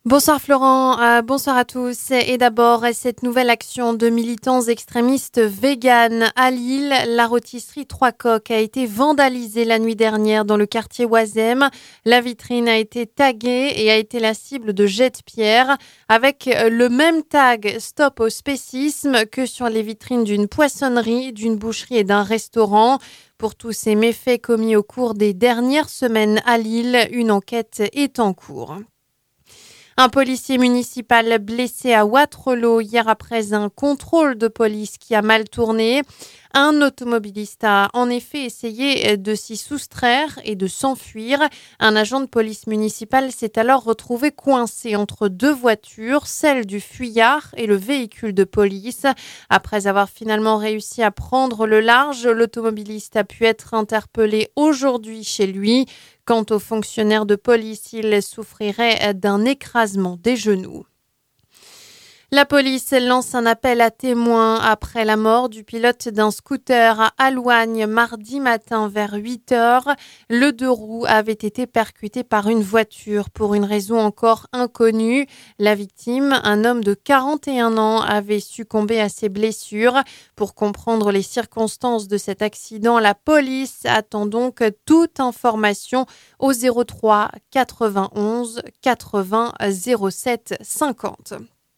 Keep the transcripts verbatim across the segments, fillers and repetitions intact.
Bonsoir Florent, euh, bonsoir à tous. Et d'abord, cette nouvelle action de militants extrémistes véganes à Lille. La rôtisserie Trois Coqs a été vandalisée la nuit dernière dans le quartier Oisem. La vitrine a été taguée et a été la cible de jets de pierre avec le même tag Stop au spécisme que sur les vitrines d'une poissonnerie, d'une boucherie et d'un restaurant. Pour tous ces méfaits commis au cours des dernières semaines à Lille, une enquête est en cours. Un policier municipal blessé à Wattrelos hier après un contrôle de police qui a mal tourné. Un automobiliste a en effet essayé de s'y soustraire et de s'enfuir. Un agent de police municipale s'est alors retrouvé coincé entre deux voitures, celle du fuyard et le véhicule de police. Après avoir finalement réussi à prendre le large, l'automobiliste a pu être interpellé aujourd'hui chez lui. Quant au fonctionnaire de police, il souffrirait d'un écrasement des genoux. La police lance un appel à témoins après la mort du pilote d'un scooter à Alouagne mardi matin vers huit heures. Le deux roues avait été percuté par une voiture pour une raison encore inconnue. La victime, un homme de quarante et un ans, avait succombé à ses blessures. Pour comprendre les circonstances de cet accident, la police attend donc toute information au zéro trois quatre-vingt-onze quatre-vingts zéro sept cinquante.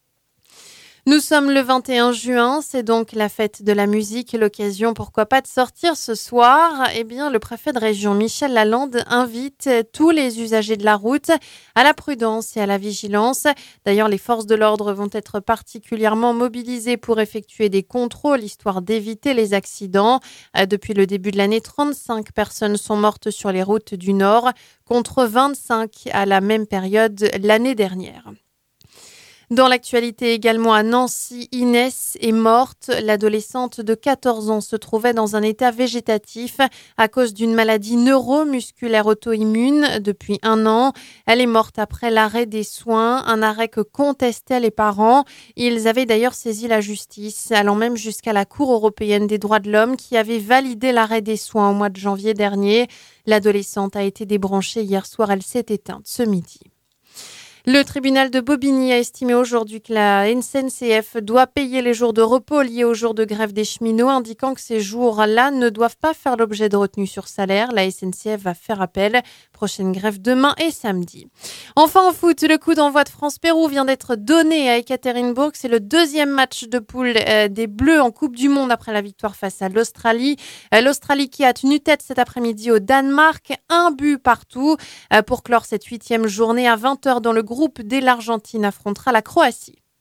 Nous sommes le vingt et un juin, c'est donc la fête de la musique, l'occasion pourquoi pas de sortir ce soir. Eh bien, le préfet de région Michel Lalande invite tous les usagers de la route à la prudence et à la vigilance. D'ailleurs, les forces de l'ordre vont être particulièrement mobilisées pour effectuer des contrôles, histoire d'éviter les accidents. Depuis le début de l'année, trente-cinq personnes sont mortes sur les routes du Nord, contre vingt-cinq à la même période l'année dernière. Dans l'actualité également à Nancy, Inès est morte. L'adolescente de quatorze ans se trouvait dans un état végétatif à cause d'une maladie neuromusculaire auto-immune depuis un an. Elle est morte après l'arrêt des soins, un arrêt que contestaient les parents. Ils avaient d'ailleurs saisi la justice, allant même jusqu'à la Cour européenne des droits de l'homme qui avait validé l'arrêt des soins au mois de janvier dernier. L'adolescente a été débranchée hier soir, elle s'est éteinte ce midi. Le tribunal de Bobigny a estimé aujourd'hui que la S N C F doit payer les jours de repos liés aux jours de grève des cheminots, indiquant que ces jours-là ne doivent pas faire l'objet de retenue sur salaire. La S N C F va faire appel. Prochaine grève demain et samedi. Enfin en foot, le coup d'envoi de France-Pérou vient d'être donné à Ekaterinbourg. C'est le deuxième match de poule euh, des Bleus en Coupe du Monde après la victoire face à l'Australie. Euh, L'Australie qui a tenu tête cet après-midi au Danemark, un but partout. Euh, pour clore cette huitième journée à vingt heures dans le groupe D, l'Argentine affrontera la Croatie.